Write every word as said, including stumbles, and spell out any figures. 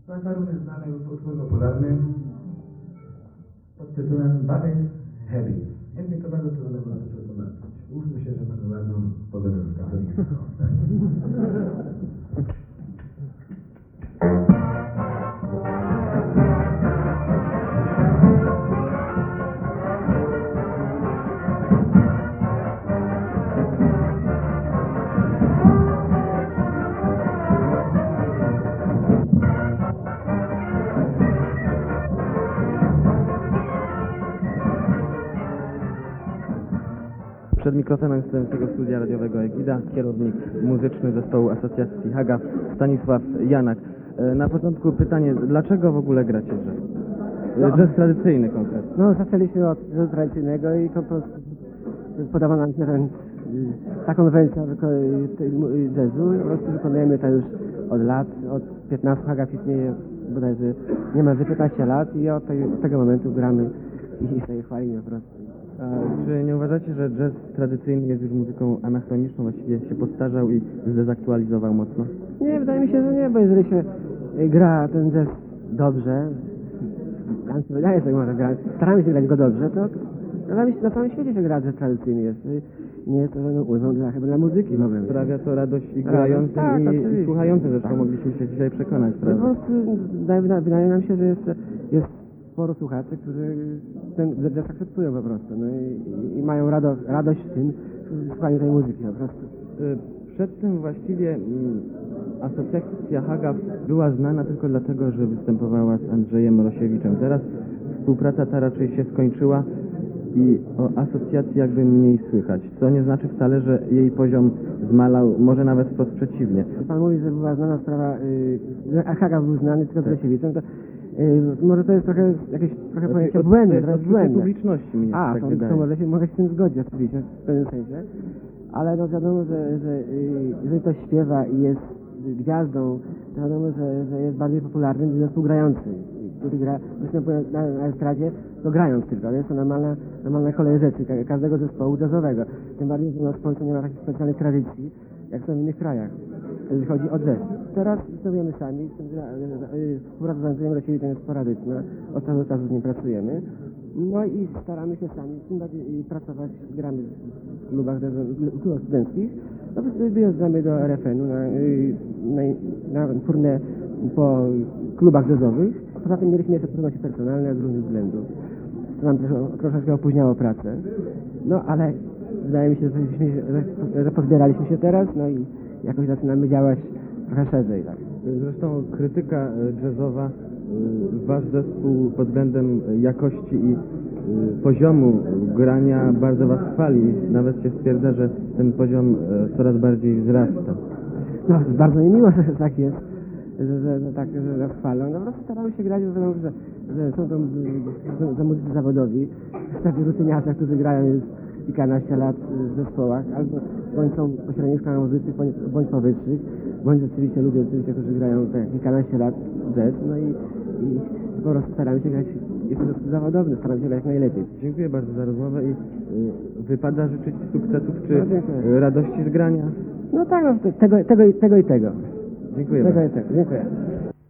Taka również znany utwór popularny pod tytułem Body Heavy. Jest mi to bardzo trudno było to przetłumaczyć. Mówmy się, że mamy ładną pogodę w katolicką. Przed mikrofonem studenckiego studia radiowego Egida, kierownik muzyczny zespołu Asocjacji Haga, Stanisław Janak. E, Na początku pytanie, dlaczego w ogóle gracie jazz? No. Jazz tradycyjny konkretnie. No, zaczęliśmy od jazzu tradycyjnego i to po prostu podoba nam się ten, taką wersję jazzu. Po prostu wykonujemy to już od lat, od piętnastu, Haga istnieje bodajże niemalże piętnaście lat i od, tej, od tego momentu gramy i, i sobie chwalimy po prostu. A czy nie uważacie, że jazz tradycyjny jest już muzyką anachroniczną, właściwie się postarzał i zdezaktualizował mocno? Nie, wydaje mi się, że nie, bo jeżeli się gra ten jazz dobrze, nam się wydaje, że można grać, staramy się grać go dobrze, to na całym świecie się gra jazz tradycyjny jest. Nie jest to żadną ulgą dla, chyba dla muzyki w ogóle. Sprawia to radość i grającym, tak, i, oczywiście. i słuchającym, zresztą Tak. mogliśmy się dzisiaj przekonać, Po prawda? prostu wydaje, wydaje nam się, że jest, jest sporo słuchaczy, którzy ten jazz akceptują po prostu, no i, i mają rado, radość w tym, w słuchaniu tej muzyki po prostu. Y, Przed tym właściwie mm, Asocjacja Haga była znana tylko dlatego, że występowała z Andrzejem Rosiewiczem. Teraz współpraca ta raczej się skończyła i o asocjacji jakby mniej słychać, co nie znaczy wcale, że jej poziom zmalał, może nawet wprost przeciwnie. Pan mówi, że była znana sprawa, y, że Haga był znany tylko z Rosiewiczem, to y, może to jest trochę jakieś trochę pojęcie Od- błędne, to jest trochę odczucie błędne. publiczności, mnie A, tak to, wydaje. to może się, mogę się z tym zgodzić oczywiście, w pewnym sensie, ale no wiadomo, że, że y, jeżeli ktoś śpiewa i jest gwiazdą, to wiadomo, że, że jest bardziej popularny niż zespół grający, który gra, występuje na, na estradzie, to grając tylko, jest to normalna, normalna kolej rzeczy ka- każdego zespołu jazzowego, tym bardziej, że u nas w Polsce nie ma takich specjalnych tradycji, jak są w innych krajach, jeżeli chodzi o jazz. Teraz występujemy sami, współpraca z Andrzejem Rosiewiczem jest sporadyczna, od czasu do czasu z nim pracujemy, no i staramy się sami tym bardziej y, pracować, gramy w klubach, jazzo- w klubach studenckich, no po prostu wyjeżdżamy do R F N-u na, y, na, na turnę po klubach jazzowych. Poza tym mieliśmy jeszcze trudności personalne z różnych względów, co nam trosze, troszeczkę opóźniało pracę, no ale wydaje mi się, że, żeśmy- że, że pozbieraliśmy się teraz, no i jakoś zaczynamy działać trochę szerzej. Tak. Zresztą krytyka e, jazzowa, e, wasz zespół pod względem jakości i e, poziomu grania bardzo was chwali. Nawet się stwierdza, że ten poziom e, coraz bardziej wzrasta. No, bardzo mi miło, że tak jest, że, że, że tak, że nas chwalą. No po prostu staramy się grać, że, że, że są to że, że muzycy zawodowi, tacy rutyniarze, którzy grają już kilkanaście lat w zespołach, albo bądź są pośredniczkami muzycznych, bądź, bądź powyższych, bądź rzeczywiście ludzie, oczywiście, którzy grają tak kilkanaście lat jazz, no i, i po prostu staramy się grać jako zespół zawodowy, staramy się grać jak najlepiej. Dziękuję bardzo za rozmowę i e, wypada życzyć sukcesów czy No, dziękuję. e, radości z grania. No tak, no, tego, tego, tego i tego. Dziękuję Tego bardzo. i tego. Dziękuję.